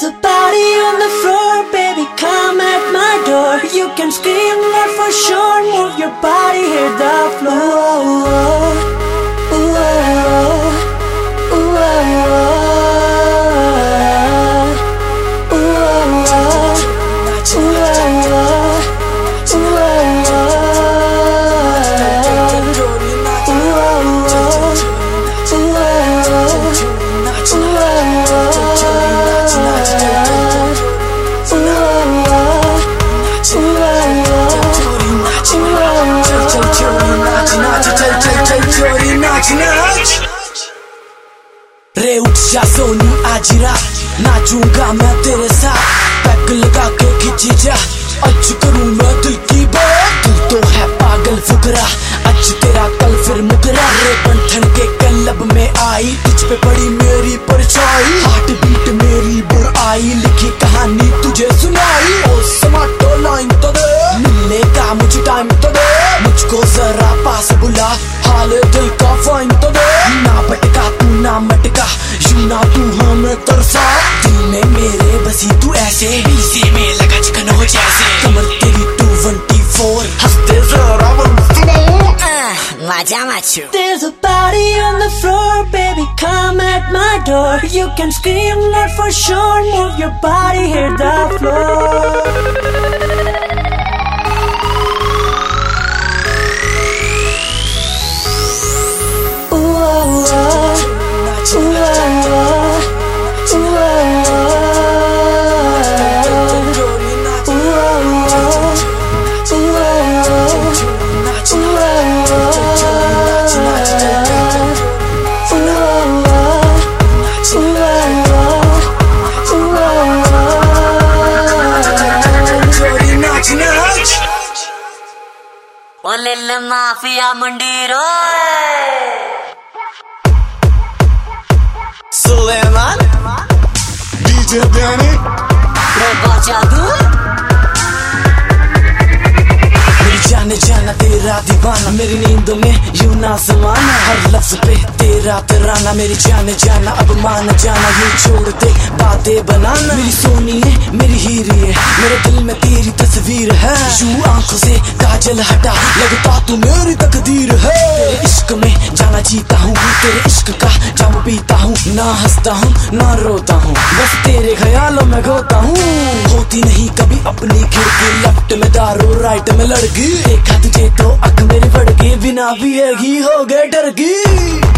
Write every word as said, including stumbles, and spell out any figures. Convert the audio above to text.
a party on the floor, baby, come at my door. You can scream out for sure, move your body, hit the floor. Ooh, ooh, ooh, ooh, रे उठ जा सोनी आज रात नाचूंगा मैं तेरे साथ, pack लगा के खिंची जा, आज करूं मैं दिल की बात। तू तो है पागल फुकरा, आज तेरा कल फिर मुकरा। रे बंधन के क्लब में आई, तुझ पे पड़ी मेरी परछाई, हार्ट बीट मेरी बढ़ आई, लिखी कहानी तुझे सुनाई। ओ समाटो लाइन तो दे, मिलने का मुझे टाइम तो दे, मुझको जरा पास बुला, हाल दिल का फाइन तो दे। ना भटका तू ना मटका, यूं ना तू हमें तरसा, दिल में मेरे बसी तू ऐसे, बीसे में लगा चिकन हो जैसे। कमर तेरी टू ट्वेंटी फोर, हंसते जरा मजा मचू। There's a party on the floor, baby, come at my door. You can scream out for sure, move your body, hit the floor. Olele mafia mandiro. Suleiman, D J Danny, Robot Jadoo. जाने जाना तेरा दीवाना, मेरी नींदों में यूं ना समाना, हर लफ्ज पे तेरा तराना। मेरी जाने जाना अब मान जाना, यूं छोड़ दे बातें बनाना। मेरी सोनी है मेरी हीरी है, मेरे दिल में तेरी तस्वीर है, यूं आंखों से काजल हटा, लगता तू मेरी तकदीर है। तेरे इश्क में जाना जीता हूँ, तेरे इश्क का जाम पीता हूँ, ना हंसता हूँ ना रोता हूँ, बस तेरे ख्यालों में खोता हूँ। होती नहीं कभी अपनी खिड़की, लेफ्ट में दारू राइट में लड़की, देखा तुझे तो अख मेरी बढ़ गई, बिना भी हो गए डर गई।